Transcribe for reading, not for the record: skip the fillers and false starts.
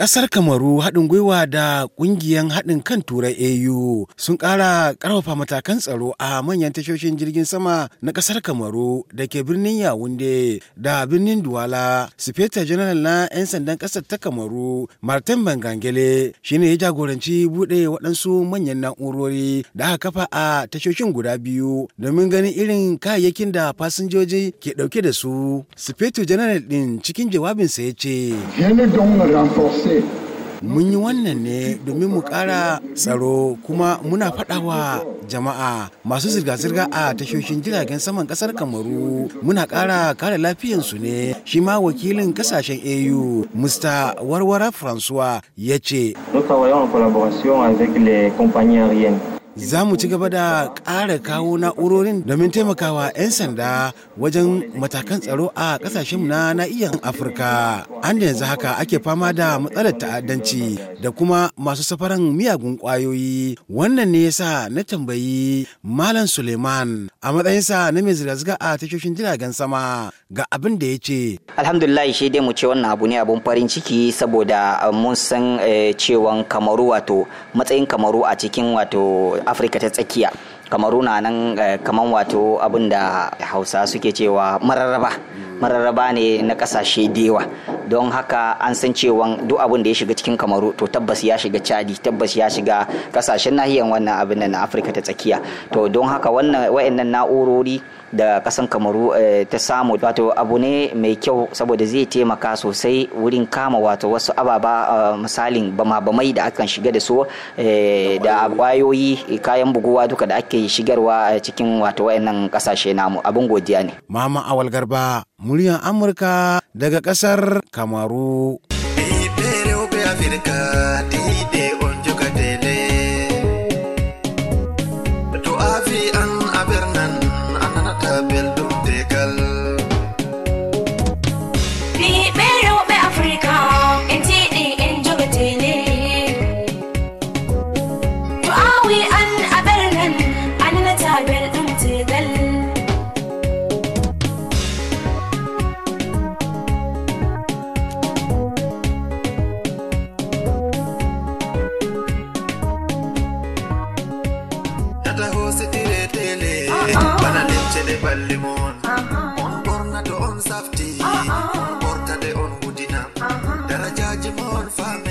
Ƙasar Kamaru haɗin gwiwa da ƙungiyar haɗin kan Turai AU sun ƙara ƙarfafa matakan tsaro a manyan tashoshin jirgin sama na ƙasar Kamaru da ke birnin Yawunde da birnin Duwala. Sifeta General na 'yan sandan ƙasar ta Kamaru, Martin Bangangele, shine ya jagoranci buɗe waɗansu manyan na'urori da aka kafa a tashoshin guda biyu domin ganin irin kayayyakin da fasinjoji ke ɗauke da su. Sifeta General ɗin cikin jawabinsa ya ce, mun yi wannan ne domin mu ƙara tsaro kuma muna faɗawa jama'a masu zirga-zirga a tashoshin jiragen saman ƙasar Kamaru muna ƙara kare lafiyansu ne. Shi ma wakilin ƙasashen AU Mr. Warwara Francois ya ce, za mu ci gaba da ƙara kawo na'urorin domin taimakawa 'yan sanda wajen matakan tsaro a ƙasashen na nahiyar Afirka. An da yanzu haka ake fama da matsalar ta'addanci da kuma masu safaran miyagun ƙwayoyi. Wannan ne yasa na tambayi Malam Suleiman a matsayinsa na mai zirga-zirga a tashoshin jiragen sama ga abin da ya ce. Alhamdulillah, shi dai mu ce wannan abu ne abun farin ciki saboda mun san cewan Kamaru, wato matsayin Kamaru a cikin wato Afirka ta tsakiya. Kamaru na nan kaman wato abin da Hausa suke cewa mararraba ne na kasashe da yawa. Don haka an san cewa duk abin da ya shiga cikin Kamaru to tabbas ya shiga Chadi, tabbas ya shiga kasashen nahiyar wannan abin na Afirka ta tsakiya. To don haka wayannan na'urori da kasan Kamaru ta samu wato abu ne mai kyau saboda zai taimaka sosai wurin kama wato wasu ababa misalin bama-bamai da akan shiga da su da kwayoyi, kayan buguwa duka da ake shigarwa cikin wato wayannan kasashe namu. Abin godiya ne. Mama Awal Garba, muryar Amurka daga kasar Kamaru. Ballimon on borna to on safti on bortade on gudina darajaji mon fam